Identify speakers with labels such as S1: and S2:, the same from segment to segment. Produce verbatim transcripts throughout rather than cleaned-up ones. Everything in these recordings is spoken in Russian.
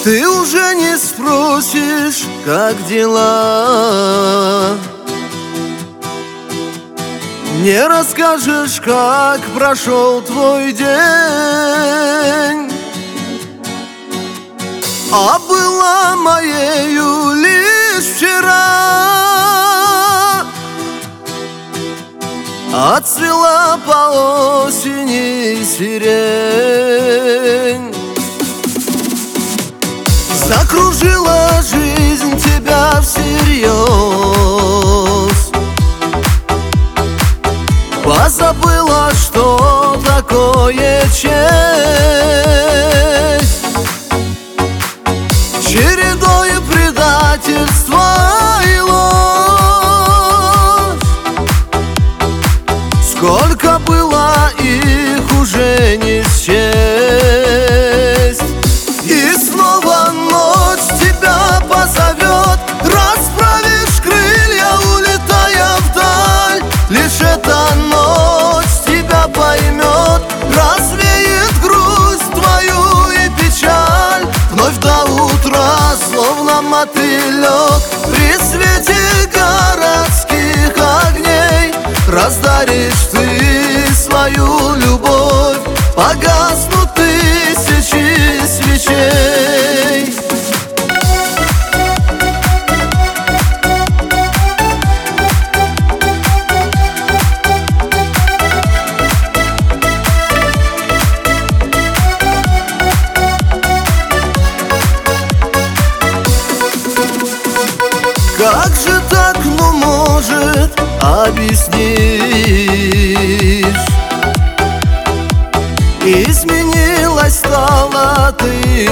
S1: Ты уже не спросишь, как дела, не расскажешь, как прошел твой день. А была моею лишь вчера, отцвела по осени сирень. Закружила жизнь тебя всерьез, позабыла, что такое честь. Чередою предательства и ложь, сколько было их уже не счесть. И снова ночь тебя позовет, расправишь крылья, улетая вдаль. Лишь эта ночь тебя поймет, развеет грусть твою и печаль. Вновь до утра, словно мотылек, при свете городских огней раздаришь ты свою любовь, погаснут тысячи свечей. Как же так, ну может, объяснишь? Изменилась, стала ты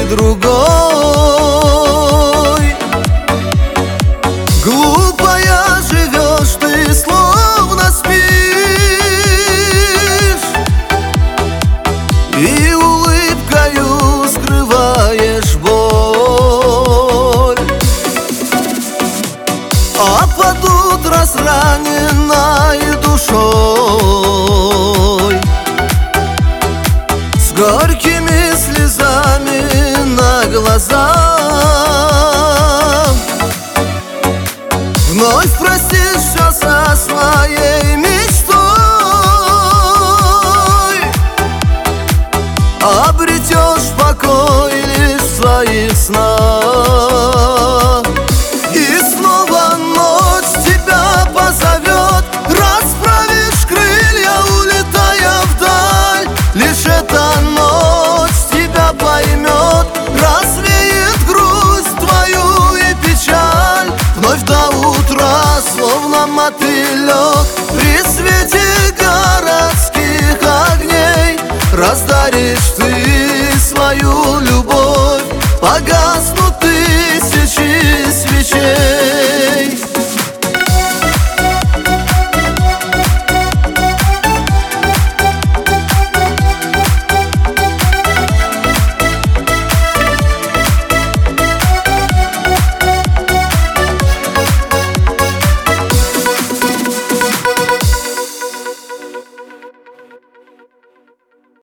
S1: другой. Глупая живешь ты, словно спишь, и улыбкою скрываешь боль. А под утро с раненной душой, с горькими слезами на глазах, вновь простишься со своей мечтой, обретешь покой лишь в своих снах. И снова ночь тебя позовет, расправишь крылья, улетая вдаль. Лишь эта ночь тебя поймет, развеет грусть твою и печаль. Вновь до утра, словно мотылек, при свете городских огней раздаришь ты свою любовь, погаснут ты